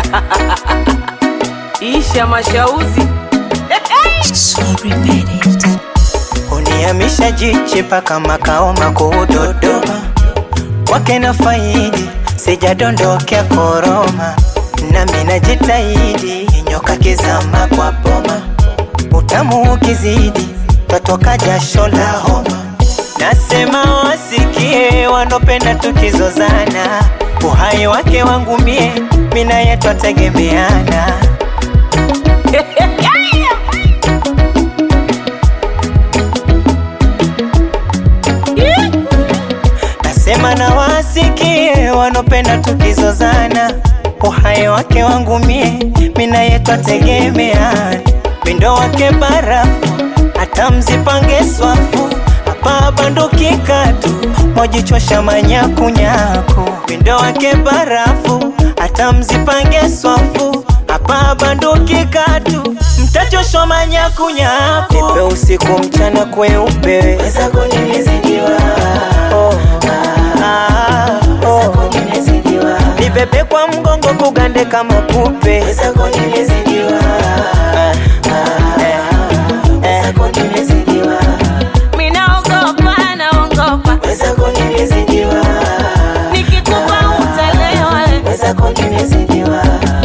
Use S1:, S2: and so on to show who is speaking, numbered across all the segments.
S1: Isha mashauzi.
S2: Sorry Benedict.
S3: Uniamisha jichi paka makao makuu Dodoma. Wake na faidi sijadondokea koroma. Nami najitahidi nyoka kizama kwa boma. Utamu ukizidi twatoka jasho la homa. Nasema wasikie wanopenda tukizozana. Uhai wake wangu mie mina yetu ategemeana. Nasema na wasikie wanopenda tukizozana. Uhai wake wangu mie mina yetu ategemeana. Mindo wake barafu hata mzipange swafu. Hapa banduki katu mojichosha manyakunyaku. Mindo wake barafu hata mzipange swafu. Hapa banduki katu mtachoshwa manyakunyaku. Nipe usiku mchana kweupe. Weza kunizidiwa. Weza kunizidiwa. Nibebe kwa mgongo kugande kama kupe. Weza kunizidiwa. Weza kunizidiwa.
S1: Minaogopa naogopa.
S3: Weza kunizidiwa.
S1: Nikikupa utalewa.
S3: Weza kunizidiwa.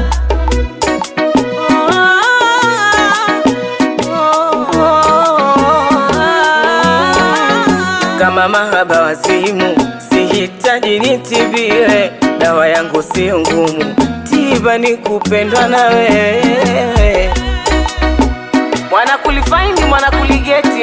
S1: Kama mahaba wazimu sihitaji nitibiwe. Dawa yangu sio ngumu, tiba ni kupendwa na wewe. Mwana kulifaindi mwana kuligeti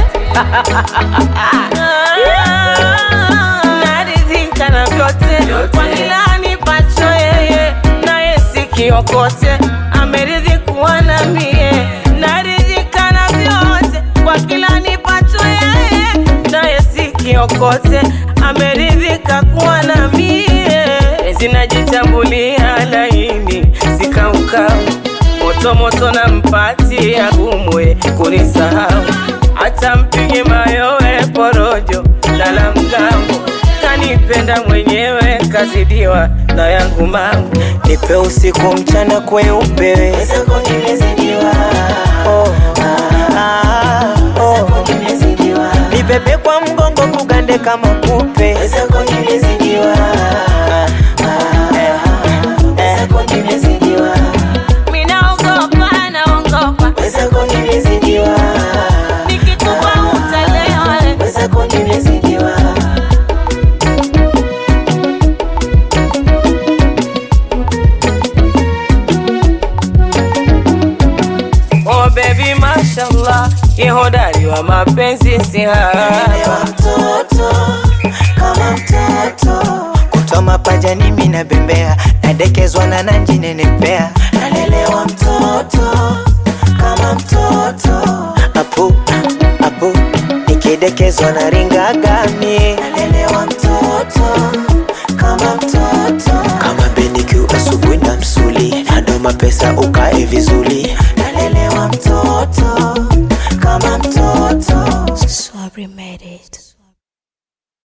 S1: naridhika na vyote kwa kila nipacho yeye. Naye sikiokote ameridhi kuwa na mie. Naridhika na vyote kwa kila nipacho yeye. Naye sikiokote ameridhika kuwa na mie. Zinajitambulia laini sikaukau. Moto moto na mpati ya gumwe kunisahau. Hata mpige mayowe porojo lala mgambo. Kanipenda mwenyewe kazidiwa na yangu mangu.
S3: Nipe usiku mchana kweupe. Weza kunizidiwa. Weza kunizidiwa. Nibebe kwa mgongo kugande kama kupe. Weza kunizidiwa. Weza kunizidiwa.
S1: Minaogopa naogopa.
S3: Weza kunizidiwa.
S1: Nikikupa utalewa.
S3: Weza kunizidiwa.
S1: Oh baby mashallah, ihodari wa mapenzi si haba.
S3: Mtoto kama mtoto kutoa mapaja ni mimi nabembea. Nadekezwa na nanji nenepea. Nalelewa mtoto kama mtoto. Apu, apu nikidekezwa na ringa gami.